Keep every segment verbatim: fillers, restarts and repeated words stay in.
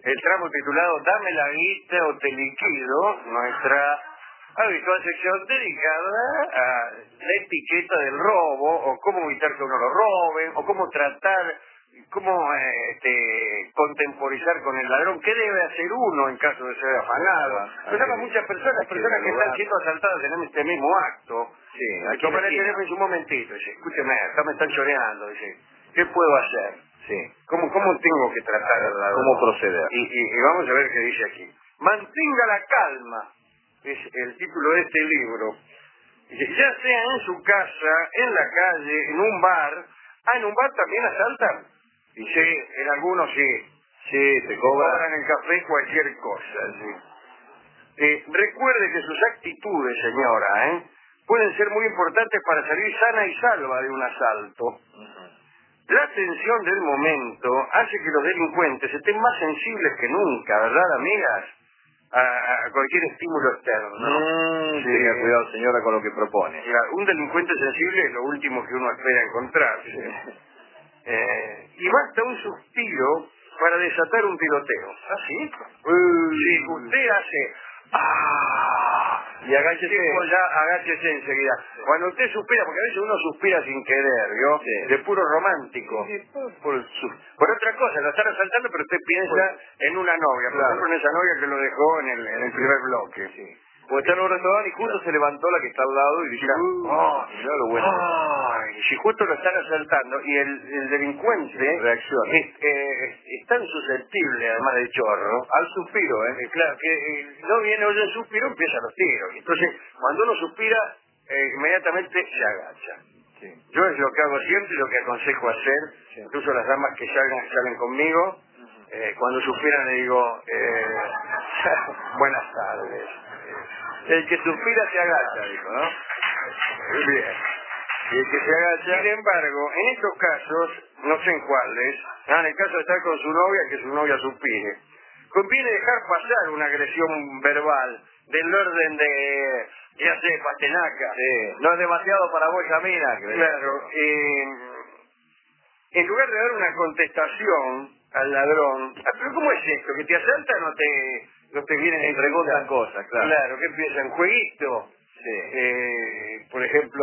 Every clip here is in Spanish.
el tramo titulado Dame la guita o te liquido, nuestra habitual sección dedicada a la etiqueta del robo, o cómo evitar que uno lo roben, o cómo tratar, cómo eh, este, contemporizar con el ladrón, qué debe hacer uno en caso de ser afanado. Pues hay muchas personas, personas que están siendo asaltadas en este mismo acto. Sí, hay que tomar el teléfono en un momentito, dice, escúcheme, acá me están choreando, dice, ¿qué puedo hacer? Sí. ¿Cómo, cómo tengo que tratar al ladrón? ¿Cómo proceder? Y, y, y vamos a ver qué dice aquí. Mantenga la calma, es el título de este libro. Dice, ya sea en su casa, en la calle, en un bar. Ah, en un bar también asaltan. Y sí, en algunos sí. Sí, te cobran. Cobran el café cualquier cosa, sí. Eh, recuerde que sus actitudes, señora, ¿eh? pueden ser muy importantes para salir sana y salva de un asalto. Uh-huh. La tensión del momento hace que los delincuentes estén más sensibles que nunca, ¿verdad, amigas? A, a cualquier estímulo externo. Mm, sí. Tenga cuidado, señora, con lo que propone. Claro, un delincuente sensible es lo último que uno espera encontrarse. Sí. Eh, y basta un suspiro para desatar un tiroteo. ¿Ah, sí? Uh, si usted hace... ¡Ah! Y agáchese. Sí, ya agáchese enseguida. Sí. Cuando usted suspira, porque a veces uno suspira sin querer, ¿vio? Sí. De puro romántico. Sí, por, por, su... por otra cosa, la están asaltando, pero usted piensa por... en una novia. Por claro. ejemplo, en esa novia que lo dejó en el, en el primer bloque. Sí. O está en un restaurante y justo claro. se levantó la que está al lado y dice, claro. uh, oh, mirá lo bueno. Ay, si justo lo están asaltando y el, el delincuente sí, reacciona. Es, eh, es tan susceptible, además de chorro, al suspiro, ¿eh? eh claro, que eh, no viene oye el suspiro, empiezan los tiros. Entonces, cuando uno suspira, eh, inmediatamente se agacha. Sí. Yo es lo que hago siempre y lo que aconsejo hacer, sí. Incluso las damas que salgan, salen conmigo, uh-huh. eh, cuando suspiran le digo, eh, buenas tardes. El que suspira se agacha, dijo, ¿no? Muy bien. Y el que se agacha... Sin embargo, en estos casos, no sé en cuáles, ah, en el caso de estar con su novia, que su novia suspire, conviene dejar pasar una agresión verbal del orden de, ya sé, patenaca. Sí, no es demasiado para vos, Camina. Que claro. Eh, en lugar de dar una contestación al ladrón, ah, pero ¿cómo es esto? ¿Que te asaltan o te, no te vienen y preguntan cosas? Claro. Claro, que empiezan jueguito. Sí. Eh, por ejemplo...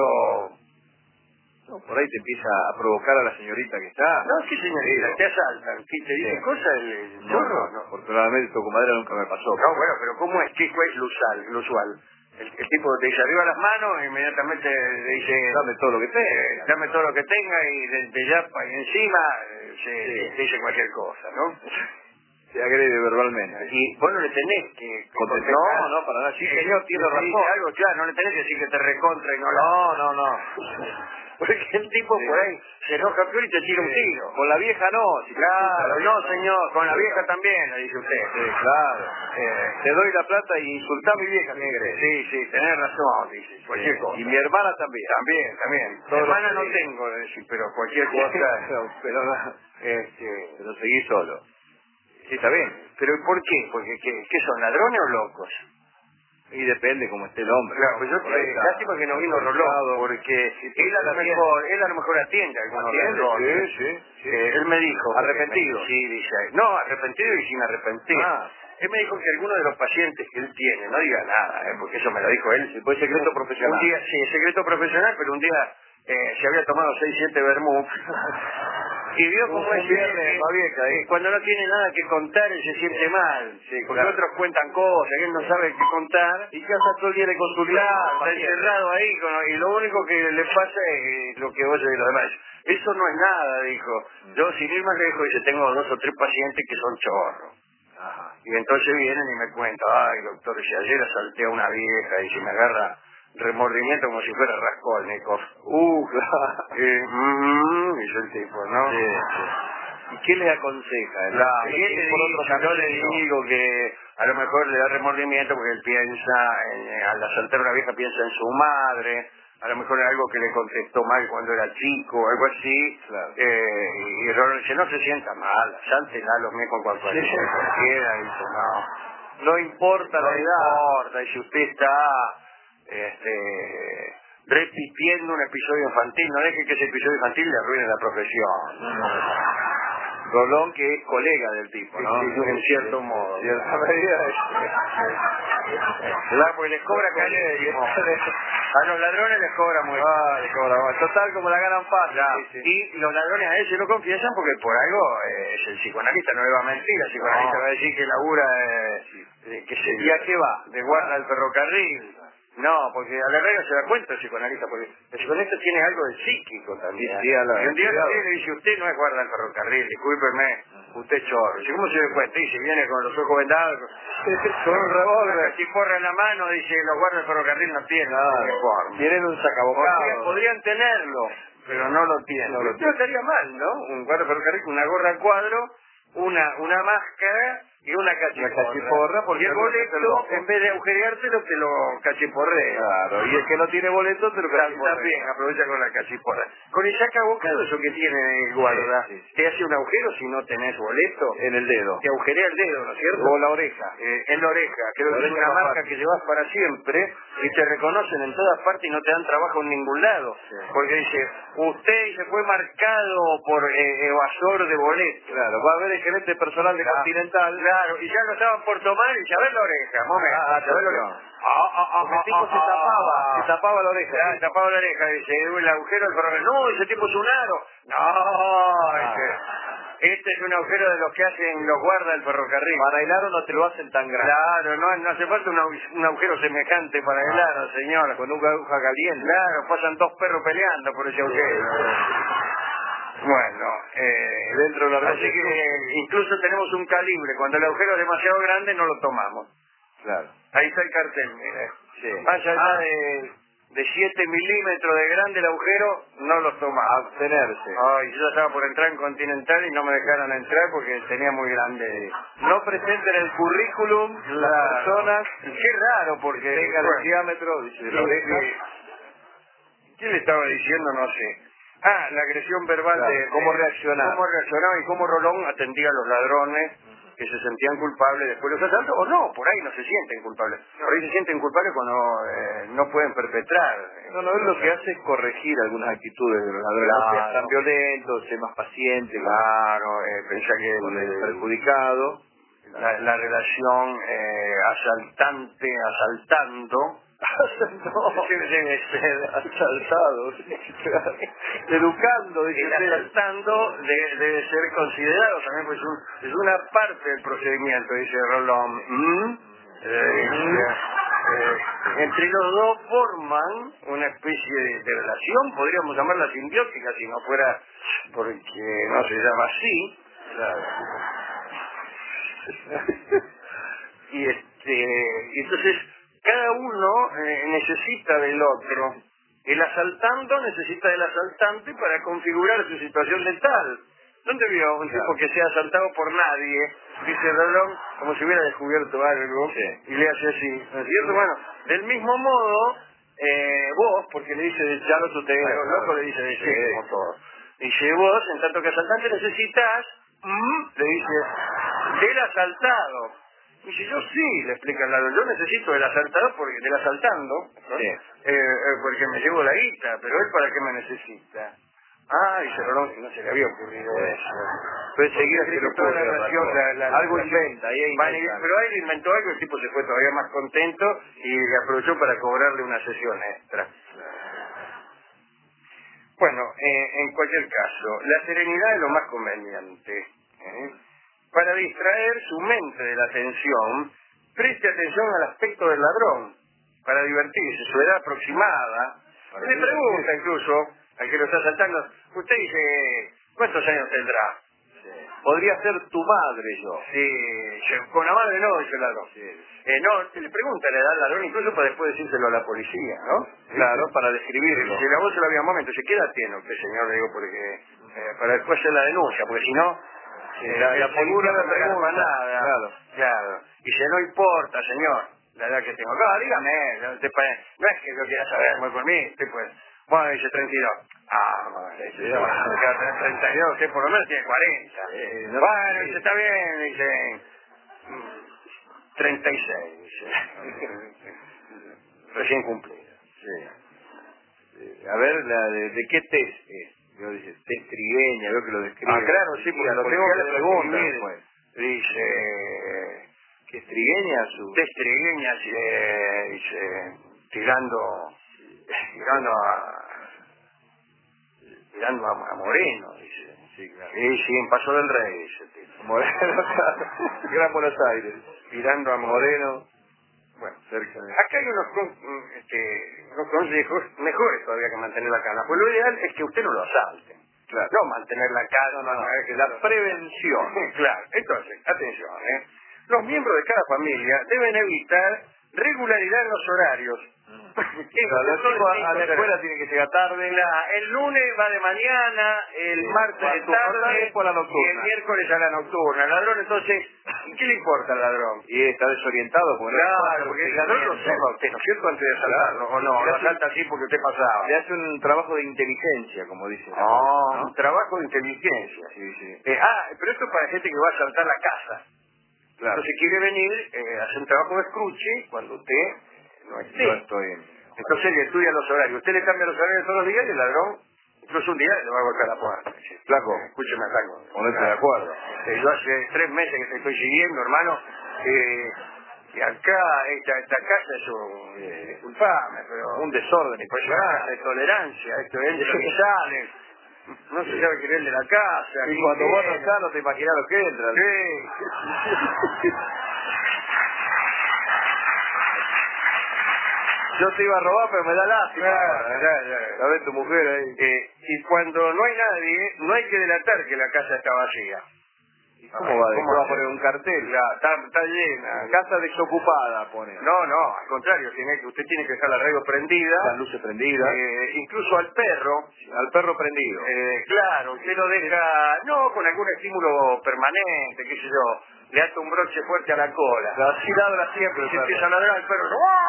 No, por ahí te empieza a provocar a la señorita que está. No, ¿qué señorita? Digo. Te asaltan. ¿Qué te dice sí. cosas el, el no, chorro? no, no, afortunadamente tu comadre nunca me pasó. No, bueno, pero ¿cómo es? ¿Qué es lo usual? Lo usual? El, el tipo te dice arriba las manos e inmediatamente le dice... Dame todo lo que tenga. Eh, dame todo lo que tenga y de, de ya y encima eh, se, sí. te dice cualquier cosa, ¿no? Se agrede verbalmente. Y vos no le tenés que... contestar. No, no, para nada. Sí, eh, señor, tiene razón. Dice algo, claro, no le tenés que decir que te recontra y no... No, no, no. Porque el tipo sí. por ahí se enoja peor y te tira sí. un tiro. Con la vieja no. Si claro, vieja, no, no, señor, con la vieja también, le dice usted. Sí, claro. Eh, te doy la plata y insultá a mi vieja, ¿qué crees? Sí, sí, tenés razón, dice, cualquier sí. cosa. Y mi hermana también. También, también. Todo hermana no sí. tengo, decir, pero cualquier cosa. pero, no, este, pero seguí solo. Sí, está bien. ¿Pero por qué? Porque ¿qué, qué son, ladrones o locos? Y depende cómo esté el hombre. Claro, pues yo eh, lástima que no vino Rolón, porque él a lo mejor, él a lo mejor atiende a algunos ladrones. Sí, sí, sí. Eh, él me dijo... ¿Arrepentido? Me, sí, dice, no, arrepentido y sin arrepentir. Ah. Él me dijo que algunos de los pacientes que él tiene, no diga nada, eh, porque eso me lo dijo él. Sí, pues secreto un, profesional. Un día, sí, secreto profesional, pero un día eh, se había tomado seis, siete vermouth. Y vio como es viernes, que, vieja, eh, cuando no tiene nada que contar él se siente mal, sí, porque claro. otros cuentan cosas que él no sabe qué contar y que hasta todo el día le consulta, está encerrado ahí con, y lo único que le pasa es lo que oye de los demás. Eso no es nada, dijo. Yo sin ir más lejos, dice, tengo dos o tres pacientes que son chorros. Ajá. Y entonces vienen y me cuentan, ay doctor, si ayer asalté a una vieja y si me agarra remordimiento como si fuera Raskolnikov. Uh, eh, mm, dice el tipo, ¿no? Sí, sí. ¿Y qué le aconseja? La, y él le por otro dice, yo le digo que a lo mejor le da remordimiento porque él piensa, en, al asaltar a una vieja piensa en su madre, a lo mejor es algo que le contestó mal cuando era chico, algo así, claro. eh, y Rolón dice, no se sienta mal, asántela a los con cualquiera, sí. cualquiera, dice, no. No importa no la edad. No importa, y si usted está este, repitiendo un episodio infantil, no deje que ese episodio infantil le arruine la profesión. Rolón, que es colega del tipo, ¿no? Sí, sí, en cierto modo. En cierta medida es... Claro, porque les cobra carísimo. A los ladrones les cobra muy Ah, les cobra más. Total, como la ganan fácil. Ya, Sí, sí. y los ladrones a ellos lo confiesan porque por algo eh, es el psicoanalista, no le va a mentir, el psicoanalista No. va a decir que labura, eh, eh, que se, ¿Y a qué va? de guarda del ferrocarril. No, porque a la regla se da cuenta el psicoanalista, porque el psicoanalista tiene algo de psíquico también. Sí, sí, a la- y un día cuidado. le dice, usted no es guarda del ferrocarril, discúlpeme, usted es chorro. ¿Y cómo se da cuenta? Dice, viene con los ojos vendados, Con un revólver. una cachiporra en la mano, dice, los guardas del ferrocarril no tienen Claro. uniforme. Tienen un Podrían, sacabocado. podrían tenerlo, pero no lo tienen. No lo No tienen. estaría mal, ¿no? Un guarda ferrocarril con una gorra a cuadro, una una máscara y una cachiporra. Una cachiporra, porque y el no es el boleto, loco. en vez de agujereártelo, te lo cachiporrea. Claro, y el que no tiene boleto te lo cachiporrea. También aprovecha con la cachiporra. Con el sacabocado, eso que tiene el guarda, Sí, sí, sí. te hace un agujero si no tenés boleto. En el dedo. Te agujerea el dedo, ¿no es cierto? O la oreja. Eh, en la oreja, creo La que es oreja una más marca fácil. que llevas para siempre y te reconocen en todas partes y no te dan trabajo en ningún lado. Sí. Porque dice, usted se fue marcado por eh, evasor de boletos. Claro, va a haber el gerente personal de Claro. Continental. Claro, y ya lo estaban por tomar y ya ves la oreja, momento. Ah, ya ves la oreja. atención. Ah, ah, ah, Porque el ah, tipo ah, se tapaba, ah. se tapaba la oreja. Ya, tapaba la oreja, dice, el agujero del ferrocarril. No, ese tipo es un aro. No, dice, este es un agujero de los que hacen los guardas del ferrocarril. Para el aro no te lo hacen tan grande. Claro, no, no hace falta un, agu- un agujero semejante para el aro, señor. Con una aguja caliente. Claro, pasan dos perros peleando por ese agujero. Bueno, eh, Dentro de la así que eh, incluso tenemos un calibre. Cuando el agujero es demasiado grande, no lo tomamos. Claro. Ahí está el cartel, mire. Sí. Más allá Ah. de, de siete milímetros de grande el agujero, no lo tomamos. Abstenerse. Ay, yo ya estaba por entrar en Continental y no me dejaron entrar porque tenía muy grande. No presenten el currículum las Claro. personas Qué raro porque... tengan bueno, el diámetro, dice, de la Sí, oreja. sí. ¿Quién le estaba diciendo? No sé. Ah, la agresión verbal Claro, de... cómo de- reaccionar. Cómo reaccionaba y cómo Rolón atendía a los ladrones que se sentían culpables después de los asaltos, o no, por ahí no se sienten culpables. Por ahí se sienten culpables cuando eh, no pueden perpetrar. No, no, él lo que hace es corregir algunas actitudes de los ladrones. No seas Claro. tan violento, sé más paciente, Claro, eh, pensá que con el- el perjudicado. la, la relación eh, asaltante-asaltando... No, Sí, debe ser. asaltado, educando, dice El usted. asaltando de- debe ser considerado también, pues un- es una parte del procedimiento, dice Rolón. ¿Mm? Eh, eh, entre los dos forman una especie de, de relación, podríamos llamarla simbiótica, si no fuera porque no se llama así. Claro. Y este, y entonces cada uno eh, necesita del otro. El asaltando necesita del asaltante para configurar su situación letal. ¿Dónde vio un Claro. tipo que sea asaltado por nadie? Dice Rolón, como si hubiera descubierto algo, Sí. y le hace así. ¿No es cierto? Bueno, del mismo modo, eh, vos, porque le dice, Ya lo tuteé, a los claro. locos le dice de sí, Sí. como todo. Dice vos, en tanto que asaltante necesitas, mm, le dice, del asaltado. Dice, yo sí, le explica el ladrón, yo necesito del asaltado, porque del asaltando, ¿no? Sí. eh, eh, porque me llevo la guita, pero él para qué me necesita. Ah, dice Rolón, no se le había ocurrido Sí. eso. Pero enseguida Porque se le toda ocurre la otra relación, cosa. la- la- Algo la- inventa, ahí Van y- inventa. pero ahí inventó algo, el tipo se fue todavía más contento y aprovechó para cobrarle una sesión extra. Bueno, eh, en cualquier caso, la serenidad es lo más conveniente. ¿eh? Para distraer su mente de la tensión, preste atención al aspecto del ladrón, para divertirse, su edad aproximada. Para Le divertirse. pregunta incluso al que lo está asaltando, usted dice, ¿cuántos años tendrá? Podría ser tu madre yo. Sí, yo- con la madre no, dice el ladrón. Sí. Eh, no, le pregunta la edad al ladrón incluso para después decírselo a la policía, ¿no? Claro, para describirlo. Si la voz se la había un momento, se queda tiene usted, señor, le digo, porque eh, para después hacer la denuncia, porque si no, Sí, eh, la- el la seguro policía no me me agarra pregunta, nada. claro. Claro. Y dice, no importa, señor, la edad que tengo. No, dígame, no, te pa- no es que yo quiera saber muy por mí, usted pues, bueno, dice treinta y dos. Ah, bueno, dice, yo, treinta y dos, usted por lo menos tiene cuarenta. Eh, no- Bueno, sí. dice, está bien, dice, mm, treinta y seis, dice. Recién cumplido. Sí. Sí. A ver, la de, ¿de qué test es? Yo dije, testrigueña, veo que lo describe. Ah, claro, sí, porque lo tengo que preguntar describir. después. Dice... ¿Qué estrigueña su...? Testrigueña, eh, dice, tirando... Tirando a... Tirando a, a Moreno, dice. Sí, claro. Sí, sí, en Paso del Rey, dice. Tipo. Moreno, Gran Buenos Aires. Tirando a Moreno. Bueno, cerca de... Acá hay unos, con, este, unos consejos mejores todavía que mantener la calma. Pues lo ideal es que usted no lo asalte. Claro. No mantener la calma, No, no, no, es que la prevención. Claro. Entonces, atención, ¿eh? Los miembros de cada familia deben evitar regularidad en los horarios. Claro, los chicos a, a la escuela tienen que llegar tarde. La, el lunes va de mañana, el Sí, martes de tarde por la y el nocturna. miércoles a la nocturna. El ladrón, entonces, ¿qué le importa al ladrón? Y está desorientado. Porque Claro, porque el ladrón lo observa a usted, ¿no es cierto? Antes de asaltarlo, o no, lo asalta así porque usted pasaba. Le hace un trabajo de inteligencia, como dice. No, ¿no? un trabajo de inteligencia. Sí, sí. Eh, ah, pero esto es para gente que va a asaltar la casa. Claro. Entonces quiere venir, eh, hacer un trabajo de escruche cuando usted no esté. Yo estoy en... Entonces le estudia los horarios. Usted le cambia los horarios todos los días y el ladrón, incluso un día le va a golpear la puerta. Dice, Flaco, eh, escúcheme, flaco. ponete de acuerdo. Eh, yo hace tres meses que te estoy siguiendo, hermano, eh, y acá, esta, esta casa es un, eh, disculpame, pero Un desorden. pues una casa de tolerancia, esto entra y sale, no se sabe quién es de la casa. Y cuando vos no estás, no te imaginas lo que entra. Sí. Yo te iba a robar, pero me da lástima. Claro, ya, ya. La ves tu mujer ahí. Eh, y cuando no hay nadie, no hay que delatar que la casa está vacía. ¿Cómo va? ¿Cómo va a hacer? poner un cartel? Ya, está, está llena. Casa desocupada, pone. No, no, al contrario, tiene, que- usted tiene que dejar la radio prendida. Las luces prendidas. Eh, incluso al perro. Al perro prendido. Eh, claro, usted lo deja, no con algún estímulo permanente, qué sé yo, le ata un broche fuerte a la cola. Así ladra siempre. Y se el empieza a perro. ladrar el perro.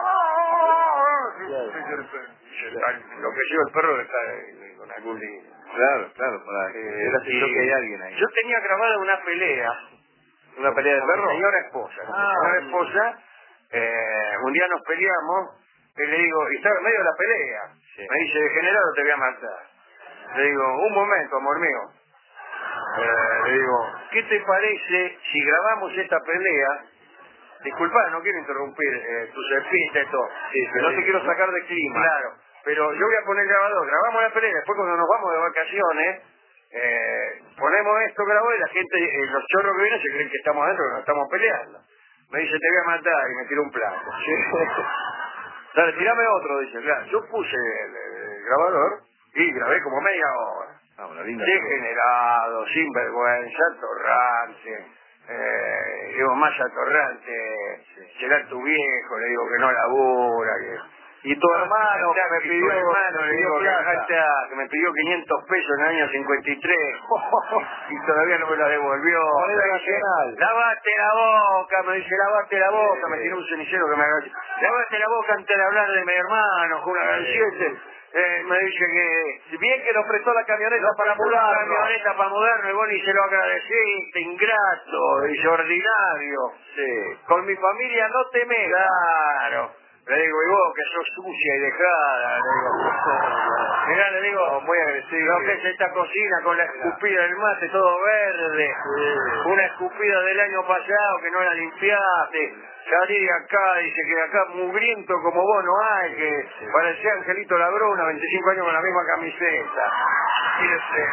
Lo que lleva el perro está eh, con algún lío. Claro, claro, para que Eh, era así y yo que hay alguien ahí. Yo tenía grabada una pelea. ¿Una pelea de con mi perro? señora esposa. Con mi Ah. señora esposa, eh, un día nos peleamos, y le digo, y estaba en medio de la pelea. Sí. Me dice, degenerado, te voy a matar. Le digo, un momento, amor mío. Eh, le digo, ¿qué te parece si grabamos esta pelea? Disculpa, no quiero interrumpir eh, tus epítetos. Sí, pero no te quiero sacar de clima. Claro, pero yo voy a poner grabador, grabamos la pelea, después cuando nos vamos de vacaciones, eh, ponemos esto grabado y la gente, eh, los chorros que vienen se creen que estamos adentro, que nos estamos peleando. Me dice, te voy a matar, y me tiró un plato. Dale, tirame otro, dice. Claro, yo puse el, el grabador y grabé como media hora. Ah, una linda. Degenerado, sinvergüenza, atorrante. Eh, digo, más atorrante, será tu viejo, le digo que no labura, que... Y tu hermano Ya, me y pidió, tu hermano, me le pidió digo que, plata. falta, que me pidió quinientos pesos en el año cincuenta y tres y todavía no me lo devolvió. Moneda Me dice, nacional. lavate la boca, me dice, lavate la boca, Sí. me tiró un cenicero que me agaché. Lavate la boca antes de hablar de mi hermano, con una siete. Eh, me dice que... Si bien que nos prestó la camioneta No para prestó la mudarnos. camioneta para mudarnos y vos ni se lo agradeciste, ingrato, dice ordinario. Sí. Con mi familia no te metas. Claro. Le digo, y vos que sos sucia y dejada, le digo. Mirá, le digo, No, muy agresivo. lo que es esta cocina con la escupida del mate todo verde. Sí. Una escupida del año pasado que no la limpiaste. Salí de acá, dice que de acá mugriento como vos no hay, que parecía Angelito Labruna, veinticinco años con la misma camiseta. Y este,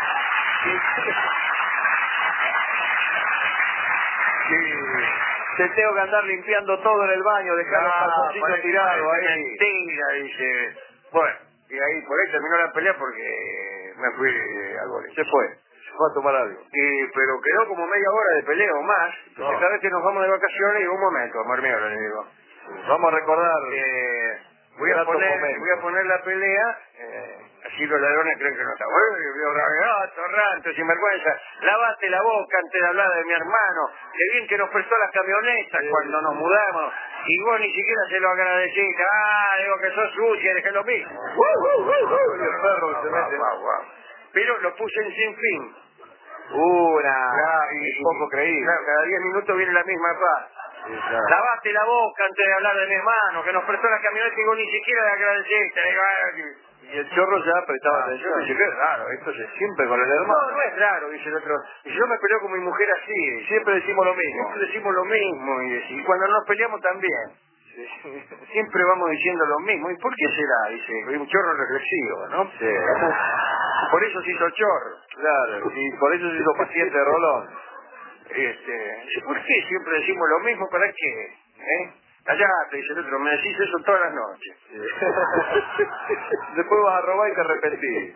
Sí. Te tengo que andar limpiando todo en el baño, dejar los Ah, calzoncillos parece- tirados parece ahí. mentira, dice. Bueno, y ahí por ahí terminó la pelea porque me fui al boliche. Se fue. Se fue a tomar algo. Y, pero quedó como media hora de pelea o más. Entonces No. cada vez que nos vamos de vacaciones, digo, un momento, amor mío, le digo. Vamos a recordar. Eh, voy, a gratos poner, momentos. voy a poner la pelea, eh, así los ladrones creen que no está. Bueno, yo veo ah, torrante, sinvergüenza, lavaste la boca antes de hablar de mi hermano, qué bien que nos prestó las camionetas Sí. cuando nos mudamos, y vos ni siquiera se lo agradeciste, ah, digo que sos sucia, dejé lo mismo. Y el perro se mete. Guau, guau. Pero lo puse en sin fin. Una. Claro, y, Es poco creíble. Claro, cada diez minutos viene la misma paz. Sí, claro. Lavaste la boca antes de hablar de mi hermano, que nos prestó la camioneta y vos ni siquiera le agradeciste. Le digo, "Ah, Y el chorro ya prestaba Ah, atención. dice, qué raro, esto es Siempre con el No, hermano. no es raro, dice el otro. Dice, yo me peleo con mi mujer así. Dice, Siempre decimos lo mismo. siempre decimos lo mismo. Y, dice, y cuando nos peleamos también. Sí. Siempre vamos diciendo lo mismo. ¿Y por qué será? Dice, es un chorro reflexivo, ¿no? Sí. Por eso se hizo chorro. Claro, y por eso se hizo paciente de Rolón. Este, dice, ¿por qué siempre decimos lo mismo? ¿Para qué? ¿Eh? Allá te dice el otro, me decís eso todas las noches. Sí. Después vas a robar y te arrepentís.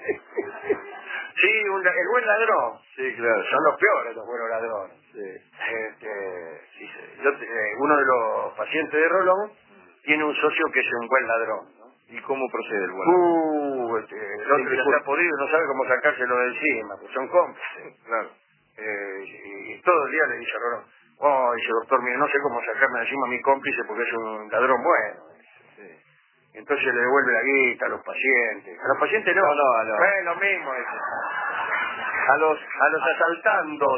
Sí, un, el buen ladrón. Sí, claro. Son los peores los buenos ladrones. Sí. Este, sí, sí. Yo, eh, uno de los pacientes de Rolón tiene un socio que es un buen ladrón, ¿no? ¿Y cómo procede el buen? Uh, este, el otro ya está podrido, no sabe cómo sacárselo de encima, pues son cómplices. Claro. Eh, y, y todo el día le dice a Rolón, oh, dice, doctor, mire, no sé cómo sacarme de encima a mi cómplice porque es un ladrón bueno. Sí. Entonces le devuelve la guita a los pacientes. A los pacientes no. No, no, a los- Es lo mismo. Dice. A los, a los asaltandos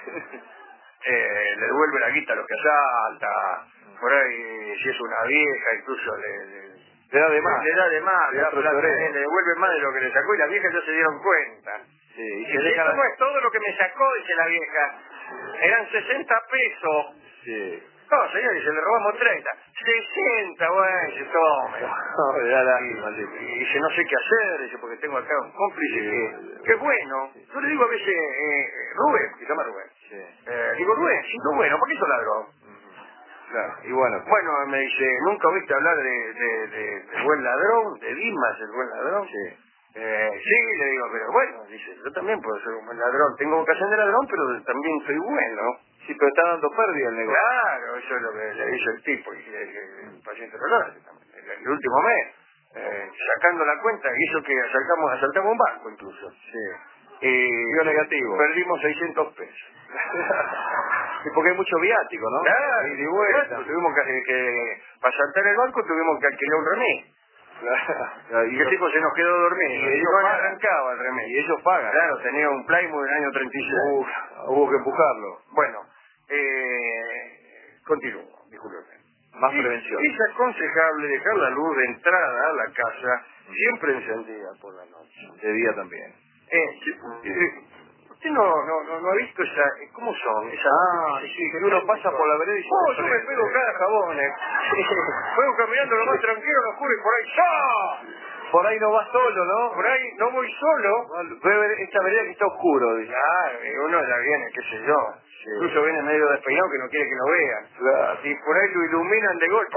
eh, le devuelve la guita a los que asalta. Por ahí, si es una vieja, incluso le, le, Le da de más. le da de más, Le le, da da plata, florero. eh, le devuelve más de lo que le sacó y las viejas ya se dieron cuenta. Sí, y Y se dice, dejan... esto no es todo lo que me sacó, dice la vieja. Eran sesenta pesos. Sí. No, señor, dice, le robamos treinta. sesenta, bueno, dice, tome. No, le da lástima, Y, sí. y dice, no sé qué hacer, dice, porque tengo acá un cómplice Sí. que, que es bueno. Yo le digo a veces, eh, Rubén, que se llama Rubén. Sí. Eh, digo, Rubén, si no es bueno, ¿por qué sos ladrón? Claro. Y bueno. Bueno, me dice, ¿nunca oíste hablar de, de, de, de buen ladrón? ¿De Dimas, el buen ladrón? Sí. Eh, sí, le digo, pero bueno, dice, yo también puedo ser un buen ladrón. Tengo vocación de ladrón, pero también soy bueno. Sí, pero está dando pérdida el negocio. Claro, eso es lo que le dice el tipo, y el, el, el paciente Rolón, el, el último mes, eh, sacando la cuenta, hizo que asaltamos, asaltamos un banco incluso. Sí. Y Dio negativo. perdimos seiscientos pesos. Sí, porque hay mucho viático, ¿no? Claro, Y de vuelta. tuvimos que, que, para saltar el banco tuvimos que alquilar un remis. Claro. Y el tipo se nos quedó dormido. Y Y ellos no le pagan. arrancaba el remis. Y ellos pagan. Claro, tenía un Plymouth del año treinta y seis. Uf, hubo que empujarlo. Bueno, eh, continúo, discúlpeme. Más Es- prevención. Es aconsejable dejar la luz de entrada a la casa siempre encendida por la noche. De día también. Eh, eh, ¿Usted no, no, no, no ha visto esa... ¿Cómo son? Esa, Ah, sí, que uno pasa por la vereda y se Oh, yo me prende. pego cada jabones. Juego caminando lo más tranquilo, lo oscuro y por ahí... ¡ya! Por ahí no vas solo, ¿no? Por ahí no voy solo. Ve esta vereda que está oscuro, dice. Ah, eh, uno ya viene, qué sé yo. Sí. Incluso viene medio despeinado que no quiere que lo vean. Claro. Y por ahí lo iluminan de golpe.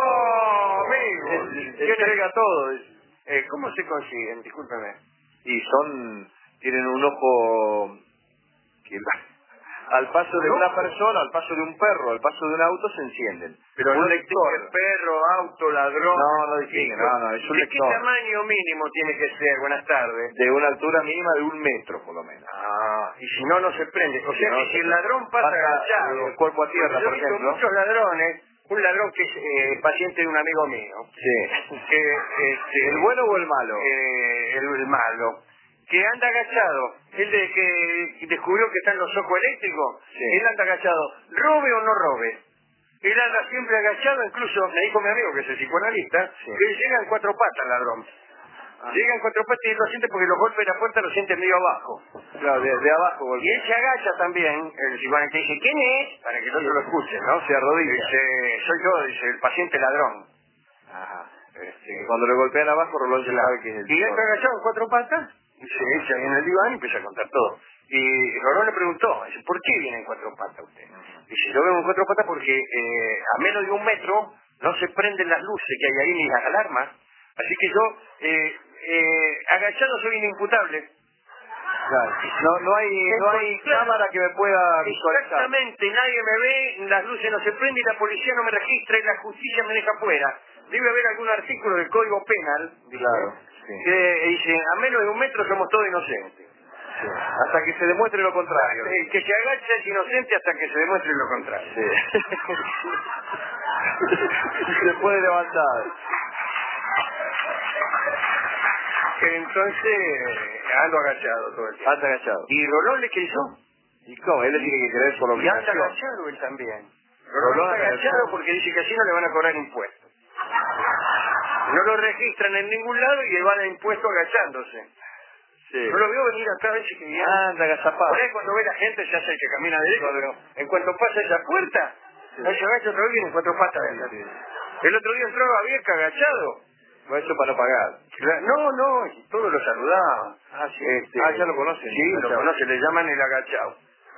¡Oh, amigo! Es- ¿Quién es? Entrega todo, dice. Eh, ¿Cómo se consiguen? Discúlpeme. Y son... Tienen un ojo... que al paso de ¿No? una persona, al paso de un perro, al paso de un auto se encienden. Pero un no lector. distingue perro, auto, ladrón. No, no distingue, no, no, es un ¿De lector. qué tamaño mínimo tiene que ser? Buenas tardes. De una altura mínima de un metro, por lo menos. Ah, y si no, no se prende. O sea No, que se si el prende. ladrón pasa Pasa, agachado, eh, cuerpo a tierra, porque yo por he visto ejemplo. muchos ladrones, un ladrón que es eh, paciente de un amigo mío, Sí. que este, ¿El bueno o el malo? eh, el, el malo, que anda agachado. Él de que descubrió que están los ojos eléctricos, Sí. él anda agachado, robe o no robe. Él anda siempre agachado, incluso me dijo mi amigo que es el psicoanalista, Sí. que llega en cuatro patas el ladrón. Ah. Llega en cuatro patas y él lo siente porque los golpes de la puerta lo siente medio abajo. Claro, de, de abajo. golpe. Y él se agacha también, el psicoanalista dice, ¿quién es? Para que el otro lo escuche, ¿no? Se arrodilla. Dice, soy yo, dice, el paciente ladrón. Ajá. Este, Cuando le golpean abajo, Rolón ya sabe que es el y él está zorro. agachado en cuatro patas, y se echa ahí en el diván y empieza a contar todo. Y Rolón le preguntó, dice, ¿por qué viene en cuatro patas usted? Dice, yo vengo en cuatro patas porque eh, a menos de un metro no se prenden las luces que hay ahí ni las alarmas. Así que yo, eh, eh, agachado soy inimputable. Claro. No, no hay, no hay Claro. cámara que me pueda visualizar. Exactamente, nadie me ve, las luces no se prenden y la policía no me registra y la justicia me deja fuera. Debe haber algún artículo del Código Penal, dice, Claro, sí. que dice, a menos de un metro somos todos inocentes. Sí. Hasta que se demuestre lo contrario. El que se agacha es inocente hasta que se demuestre lo contrario. Sí. Se puede levantar. Entonces, ando agachado todo el tiempo. Anda agachado. ¿Y Rolón le creyó? ¿Y cómo? Él le tiene que creer por Y anda obligación. agachado él también. Rolón Rolón está anda agachado agachado. porque dice que así no le van a cobrar impuestos. No lo registran en ningún lado y van a impuesto agachándose. Sí. Yo lo veo venir acá a veces que viene. Anda, agazapado. Por ahí cuando ve la gente se hace el que camina derecho, pero en cuanto pasa esa puerta, sí. No se agacha otra vez y en cuatro patas. Sí, sí. El otro día entraba Vieca agachado. No, eso para no pagar. No, no, todos lo saludaban. Ah, sí. Este, ah, ya lo conocen. Sí, lo conocen, le llaman el agachado.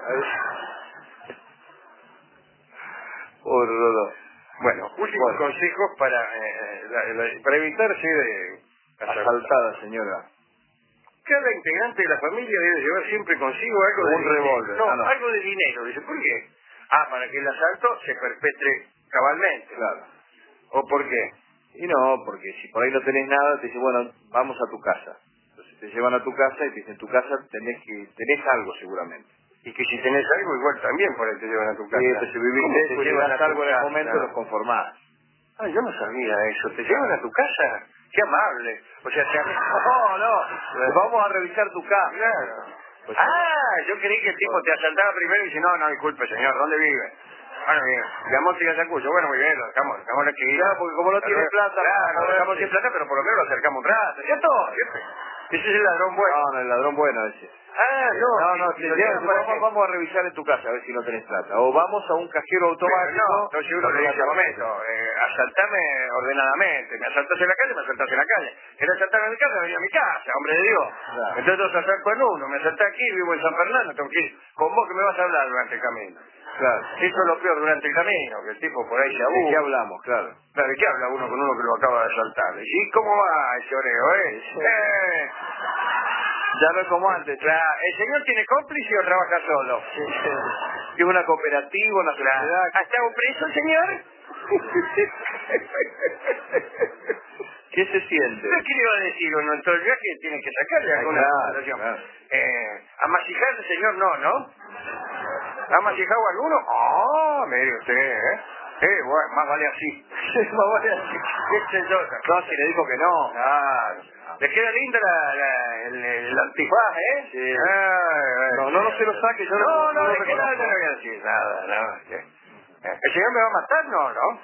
Pobre Rodó. Bueno, últimos bueno. consejos para, eh, la, la, para evitarse de... Asaltada, señora. Cada integrante de la familia debe llevar siempre consigo algo de un revólver. No, ah, no, algo de dinero. Dice, ¿por qué? Ah, para que el asalto se perpetre cabalmente. Claro. ¿O por qué? Y no, porque si por ahí no tenés nada, te dicen, bueno, vamos a tu casa. Entonces te llevan a tu casa y te dicen, en tu casa tenés que tenés algo seguramente. Y que si tenés algo, igual también por ahí te llevan a tu casa. Sí, entonces si vivís, te, te llevan a algo en el momento, los conformás. Ah, yo no sabía eso. ¿Te llevan a tu casa? ¡Qué amable! O sea, te... No, no, vamos a revisar tu casa. Claro. Pues, ah, yo creí que el tipo te asaltaba primero y dice, no, no, disculpe, señor, ¿dónde vive? Bueno, bien, llamó si Ayacucho, bueno, muy bien, lo dejamos, dejamos aquí. Claro, porque como no tiene plata... Claro, lo dejamos sin plata, pero por lo menos lo acercamos un rato, ¿cierto? ¿Siempre? Ese es el ladrón bueno. No, no, el ladrón bueno ese. Ah, no, no, no, si, si si vamos, vamos, vamos a revisar en tu casa a ver si no tenés plata. O vamos a un cajero automático. No, no, si uno le dice, momento, eh, asaltame ordenadamente. Me asaltás en la calle, me asaltás en la calle. ¿Querés asaltarme en mi casa? Vení a mi casa, hombre de Dios. Claro. Entonces los asalto en uno, me asaltás aquí, vivo en San Fernando, tengo que ir con vos que me vas a hablar durante el camino. Claro. Eso es lo peor durante el camino, que el tipo por ahí se aburre. ¿De qué hablamos? Claro. Claro, ¿de qué habla uno con uno que lo acaba de asaltar? ¿Y cómo va ese oreo, eh? Sí. eh Ya no es como antes. Claro, ¿el señor tiene cómplice o trabaja solo? Sí. ¿Es una cooperativa, una sociedad? Claro. ¿Ha estado preso, señor? ¿Qué se siente? ¿Qué le iba a decir uno? Entonces ya que tiene que sacarle alguna situación. Claro. Eh, ¿Amasijar el señor no, no? ¿Ha amasijado alguno? Ah, mire usted, ¿eh? Eh, bueno, más vale así. Más vale así. Este es otra. No, si le dijo que no. Claro. ¿Le queda linda la, la, el, el antifaz, eh? Sí. Ah, no, no, no se lo saque, yo no, no, no, no, no, no, que nada, no le voy a decir nada, no. ¿El señor me va a matar? No, ¿no?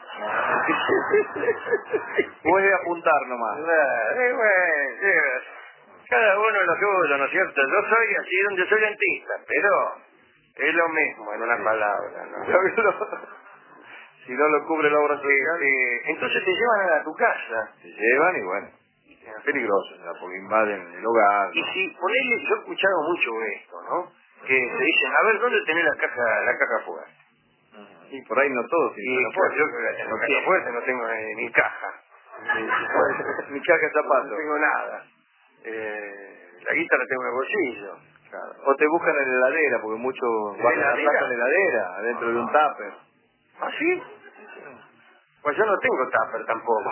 Puede apuntar nomás. Eh, bueno, sí, cada uno lo suyo, ¿no es cierto? Yo soy así donde soy dentista, pero es lo mismo en una palabra, ¿no? Si no lo cubre la obra social. Este, entonces te llevan a tu casa. Se llevan y bueno, es peligroso, ¿no? Porque invaden el hogar. Y ¿no? si, ponele, yo he escuchado mucho esto, ¿no? Que te dicen, a ver, ¿dónde tenés la caja, la caja fuerte? Y por ahí no todos tienen Y caja claro, fuerte. yo que la tengo caja fuerte no tengo eh, ni caja. Mi caja de zapatos. No tengo nada. Eh, la guita la tengo en el bolsillo. Claro. O te buscan en la heladera, porque muchos van a la plata en la heladera, dentro de un tupper. ¿Ah, sí? Pues yo no tengo tupper tampoco.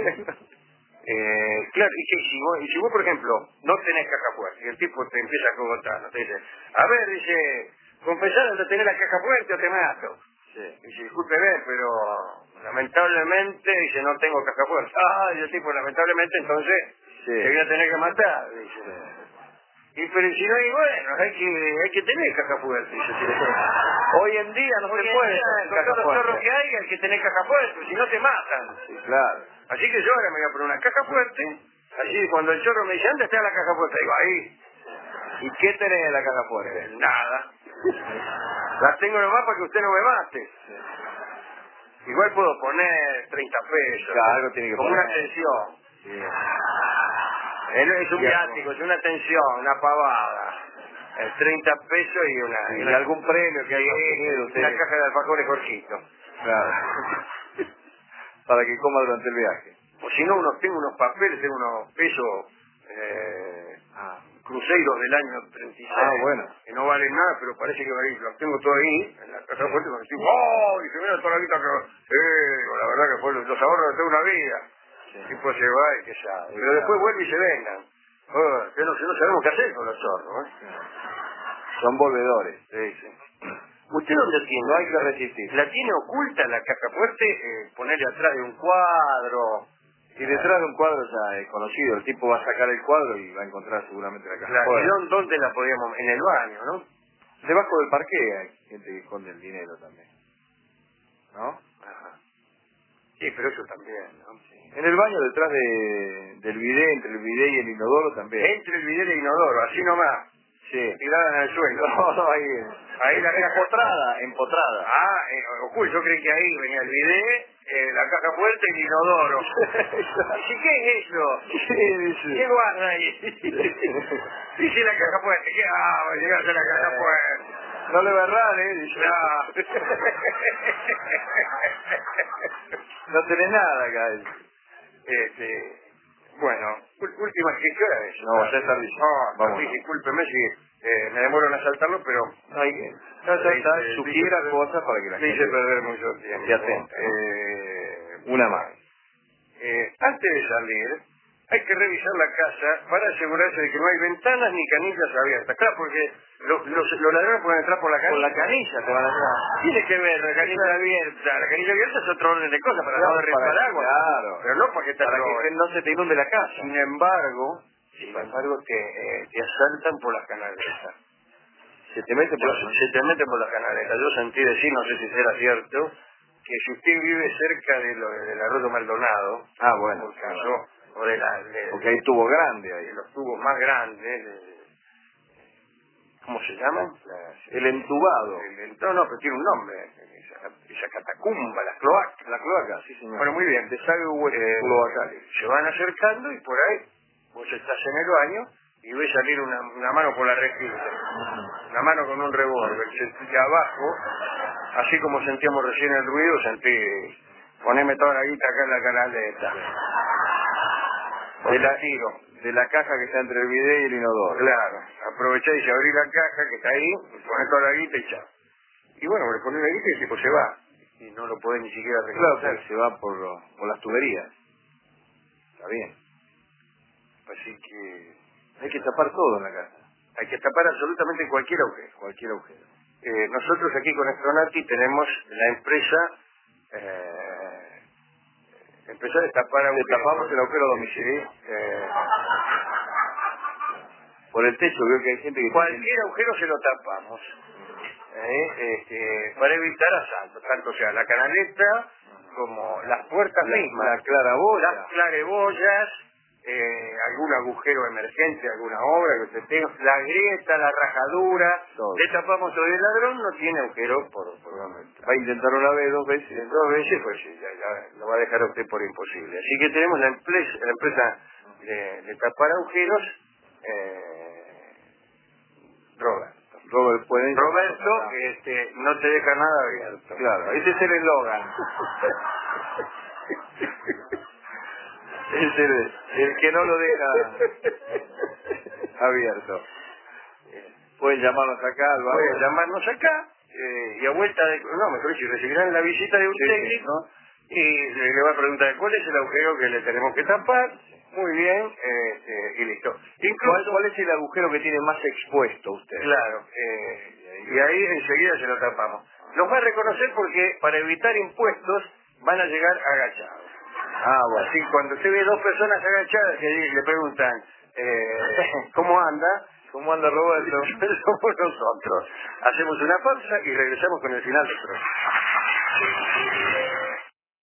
eh, claro, y, que si vos, y si vos, por ejemplo, no tenés caja fuerte, y el tipo te empieza a cogotar, ¿no? Te dice, a ver, dice, confesar de tener la caja fuerte o te mato. Sí. Y dice, discúlpeme, pero lamentablemente, dice, no tengo caja fuerte. Ah, y el tipo, lamentablemente, entonces, Sí. te voy a tener que matar, dice. Sí. Y pero si no hay, bueno, hay que, hay que tener caja fuerte. Dice, hoy en día no Hoy se en puede día, tener con caja todos los chorros fuerte. que hay, hay que tener caja fuerte, si no te matan. Sí, claro. Así que yo ahora me voy a poner una caja fuerte, así cuando el chorro me dice, ¿dónde está la caja fuerte? Digo, ahí. ¿Y qué tenés en la caja fuerte? Nada. La tengo nomás para que usted no me mate. Igual puedo poner treinta pesos. Claro, algo tiene que como poner. una atención. Sí. Es un viático, es una atención, una pavada. El treinta pesos y una... ¿Y, y una, algún premio que haya obtenido usted? Una caja de alfajores Jorgito. Claro. Para que coma durante el viaje. O si no, unos, tengo unos papeles, tengo unos pesos eh, Ah. cruceros del año treinta y seis. Ah, bueno. Que no valen nada, pero parece que valen, los tengo todo ahí, en la caja fuerte, cuando estoy, ¡oh! Y se mira toda la guita que... Eh, la verdad que fue los, los ahorros de toda una vida. Sí. El tipo se va y que sabe. Sí, Pero claro. después vuelve y se vengan. Oh, que no, que no sabemos qué hacer con los zorros, ¿eh? Son volvedores. Sí, sí. ¿Usted dónde tiene? No hay que resistir. ¿La tiene oculta la caja fuerte? Eh, ponerle atrás de un cuadro. Y detrás de un cuadro ya es conocido. El tipo va a sacar el cuadro y va a encontrar seguramente la caja Claro. fuerte. ¿Y dónde, dónde la podíamos? En el baño, ¿no? Debajo del parque hay gente que esconde el dinero también. ¿No? Ajá. Sí, pero eso también, ¿no? Sí. En el baño detrás de, del bidet, entre el bidet y el inodoro también. Entre el bidet y el inodoro, así nomás. Sí. Tiradas en el suelo. No, ahí, ahí la caja empotrada, empotrada. Ah, eh, oculto, yo creí que ahí venía el bidet, eh, la caja fuerte y el inodoro. ¿Y qué es eso? Sí, dice. ¿Qué guarda ahí? Dice la caja fuerte. ¿Qué? Ah, va a llegar a la caja Eh, fuerte. No le va a errar, ¿eh? Dice. No. No tenés nada acá. Dice. Este, bueno, última, ¿qué hora es? No, ya es tardísimo. No, Vamos. tardí, discúlpeme si eh, me demoro en asaltarlo, pero... No hay que... Ya, ya está, eh, sugiera dice, cosas para que la dice gente perder mucho tiempo. se atenta. Eh, Una más. Eh, antes de salir, hay que revisar la casa para asegurarse de que no hay ventanas ni canillas abiertas. Claro, porque lo- los, los ladrones pueden entrar por la canilla. Por la canilla te van a entrar. Tiene que ver la canilla abierta. La canilla abierta es otro orden de cosas para Claro, no derrapar para- agua. claro. Pero no para que te Para roben. que no se te inunde la casa. Sin embargo, sin embargo te, eh, te asaltan por las canaletas. Se te mete por Yo- la canilla. se te meten por las canaletas. Yo sentí decir, no sé si será cierto, que si usted vive cerca de lo, del arroyo Maldonado, Ah, bueno. por caso, o de la, de, Porque hay tubo grande ahí. de los tubos más grandes, de- ¿cómo se llaman? Las- El entubado. el- el- no, no, pero tiene un nombre, esa, esa catacumba, las cloacas. La cloaca, sí señor. Bueno, muy bien. Desagüe Eh, cloacal. se van acercando y por ahí vos estás en el baño y ves salir una, una mano por la rejilla, una mano con un revólver, sentí abajo, así como sentíamos recién el ruido, sentí, poneme toda la guita acá en la canaleta. De la, tiro. de la caja que está entre el bidet y el inodoro. Claro, aprovecháis y abrís la caja que está ahí, ponés toda la guita y chao. Y bueno, le ponés la guita y el tipo se va. Y no lo podés ni siquiera Claro, reconocer. porque se va por, lo- por las tuberías. Está bien. Así que Hay que tapar todo en la casa. hay que tapar absolutamente cualquier agujero. Cualquier agujero. Eh, nosotros aquí con Astronauti tenemos la empresa, eh, empresa de tapar agujeros. tapamos el agujero a domicilio. Sí, eh, Por el techo veo que hay gente que... cualquier agujero se lo tapamos. Eh, este, para evitar asaltos, tanto sea la canaleta como las puertas La- mismas, la claraboya. las clarebollas, eh, algún agujero emergente, alguna obra que usted tenga, la grieta, la rajadura, Todo. le tapamos todo. El ladrón no tiene agujero por, por donde entra. Va a intentar una vez, dos veces. En dos veces, pues sí, ya, ya lo va a dejar a usted por imposible. Así que tenemos la empresa, la empresa de, de tapar agujeros, eh, Roberto. Robert puede... Roberto, este, no te deja nada abierto. Claro, ese es el eslogan. Es el, el que no lo deja abierto. Pueden llamarnos acá al Pueden barrio. llamarnos acá eh, y a vuelta de... No, mejor dicho, recibirán la visita de un Sí, sí. técnico y le, le va a preguntar cuál es el agujero que le tenemos que tapar. Muy bien, este, y listo. ¿Cuál, Incluso, ¿Cuál es el agujero que tiene más expuesto usted? claro, eh, y ahí enseguida se lo tapamos. Los va a reconocer porque para evitar impuestos van a llegar agachados. Ah, bueno. Así cuando usted ve dos personas agachadas que le preguntan eh, ¿cómo anda? ¿Cómo anda Roberto? Somos nosotros. Hacemos una pausa y regresamos con el final del programa.